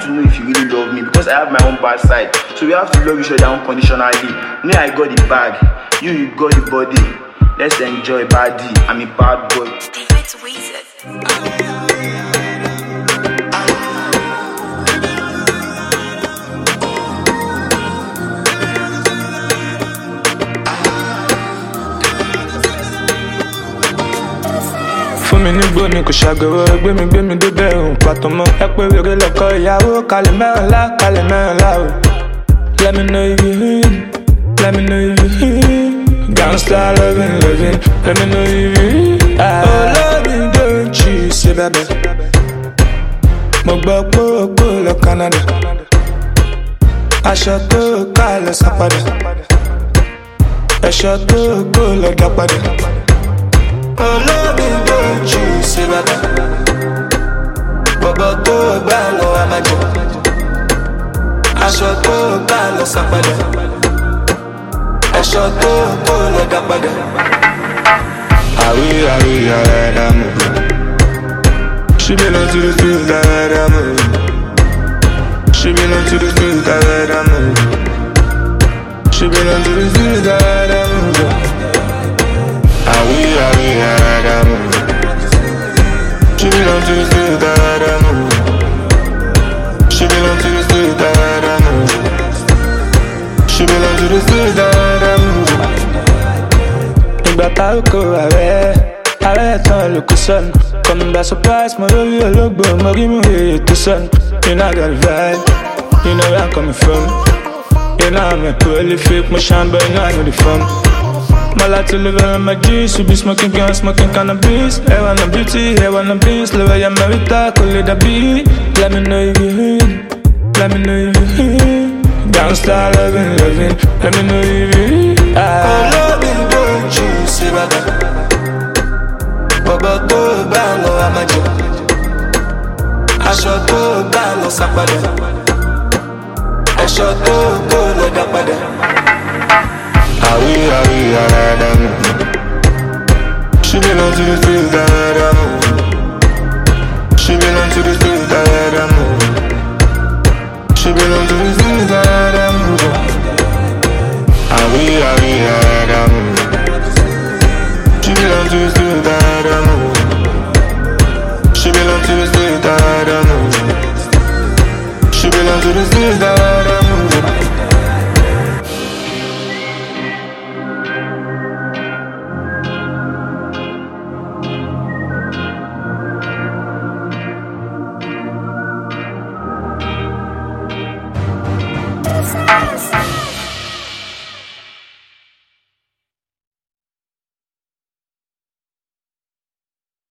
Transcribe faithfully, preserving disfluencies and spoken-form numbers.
to know if you really love me because I have my own bad side. So we have to love each other unconditionally. Me, I got the bag. You, you got the body. Let's enjoy body. I'm a bad boy. David Weezer. Mi nígbó ni kò ṣàgòrò gbé mi gbé mi débẹ̀ òun pàtó mọ́ ẹ pé wèrè lọ́kọ ìyàwó kalẹ̀ mẹ́rìnlá kalẹ̀ mẹ́rìnlá o. Let me know if you hear, let me know if you hear. Gangsta loving, loving, let me know if you hear. Oh love me don't you say baby. Mo gbọ́ pé o kò lọ Canada. Aṣọ tó ká lọ sápadà. Ẹ̀ṣọ́ tó kò lọ dá padà. Oh love me don't you say baby. Bọ̀bọ̀ tó gbà lọ àmàjọ. Aṣọ tó gbà lọ sápadà. Ẹ̀ṣọ́ tó kò lọ dá padà. Àwí àwí ààrẹ dàmú. She belong to the streets ààrẹ dàmú. She belong to the streets ààrẹ dàmú. She belong to the streets ààrẹ dàmú. Awi, awi, aradamu. She belong to the street, aradamu. She belong to the street, aradamu. She belong to the street, aradamu. Ìgbà táwùkọ ààrẹ, ààrẹ tán ló kó sọnù. Coming by surprise, mo lórí ológbò, mo rí mú èyí tó sọnù. You know I got a vibe, you know where I'm coming from. You know I'm a prolific, mo shine, but you know I know the fun. My life to live on my G's. You be smoking guns, smoking cannabis. Hair on the beauty, hair on the beans. Live a yamarita, call it a beat. Let me know if you hear. Let me know if you hear. Gangsta loving, loving. Let me know if you hear. Ah. Oh, loving, don't you see baby. Bọ̀bọ̀ tó bá lọ àmàjọ. Aṣọ tó bá lọ sápadà. Ẹ̀ṣọ́ tó kó lọ dá padà. Awi, awi, aradamu. She belong to the streets, aradamu. She belong to the streets, aradamu. She belong to the streets, aradamu. Awi, awi, aradamu. She belong to the streets, aradamu. She belong to the streets, aradamu. She belong to the streets, aradamu. Yes.